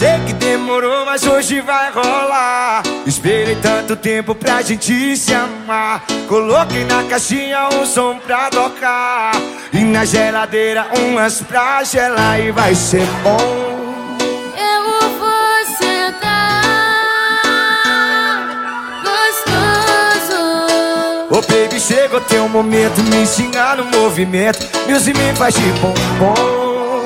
sei que demorou, mas hoje vai rolar. Esperei tanto tempo pra gente se amar. Coloquei na caixinha um som pra tocar e na geladeira umas pra gelar. E vai ser bom. Eu vou sentar gostoso. Ô baby, chegou teu momento, me ensinar no movimento. Music me faz de bombom.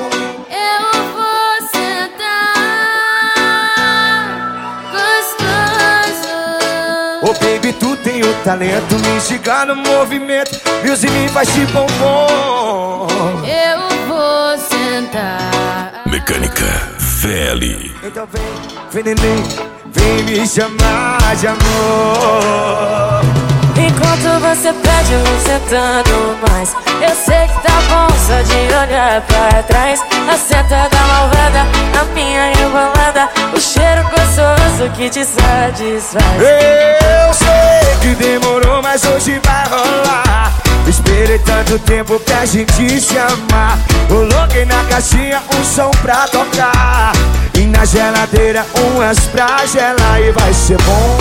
Ô baby, tu tem o talento, me ensinar no movimento. Music me faz de bombom. Eu vou sentar. Mecânica VL. Então vem neném, vem me chamar de amor. Enquanto você pede, eu vou sentando mais. Eu sei que tá bom só de olhar pra trás. A senta da malvada, a minha rebolada, o cheiro gostoso que te satisfaz. Eu sei que demorou, mas hoje vai rolar. Esperei tanto tempo pra gente se amar. Coloquei na caixinha um som pra tocar e na geladeira umas pra gelar. E vai ser bom.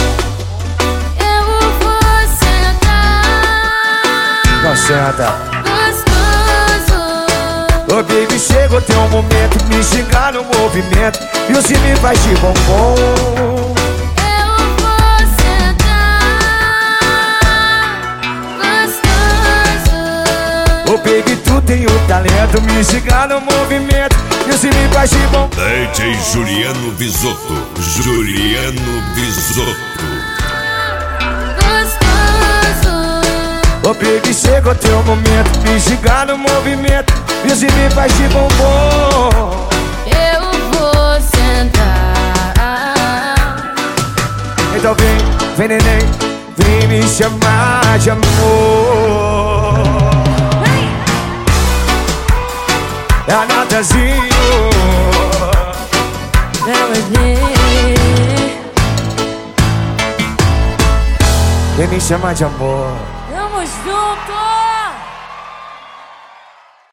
Senta. Ô baby, chegou teu momento, me xingar no movimento. E o me faz de bombom. Eu vou sentar gostoso. Ô baby, tu tem o talento, me xingar no movimento. E o me faz de bombom. DJ Juliano Bisotto. Juliano Bisotto. Ô baby, chegou teu momento, me xingar no movimento. Music me faz de bombom. Eu vou sentar. Então vem neném, vem me chamar de amor. É a Natazinho. Vem me chamar de amor. Tamo junto!